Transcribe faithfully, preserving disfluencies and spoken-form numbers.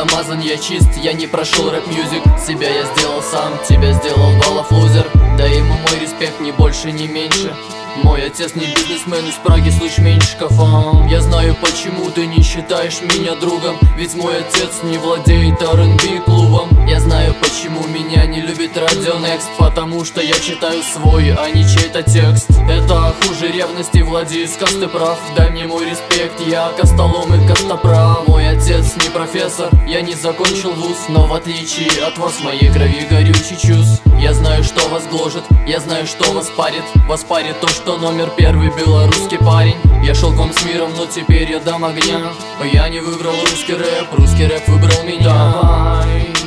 замазан, я чист, я не прошел рэп-мьюзик. Себя я сделал сам, тебя сделал Валов лузер. Да ему мой респект ни больше, ни меньше. Мой отец не бизнесмен из Праги с лучменщиков. Я знаю, почему ты не считаешь меня другом, ведь мой отец не владеет ар энд би клубом. Я знаю, почему меня не любит Радио Некст, потому что я читаю свой, а не чей-то текст. Это хуже ревности, Владис, ты прав. Дай мне мой респект, я костолом и костоправ. Мой отец не профессор, я не закончил вуз, но в отличие от вас в моей крови горючий чувств. Я знаю, что вас гложет, я знаю, что вас парит. Вас парит то, что номер первый белорусский парень. Я шел к вам с миром, но теперь я дам огня. Я не выбрал русский рэп, русский рэп выбрал меня. Давай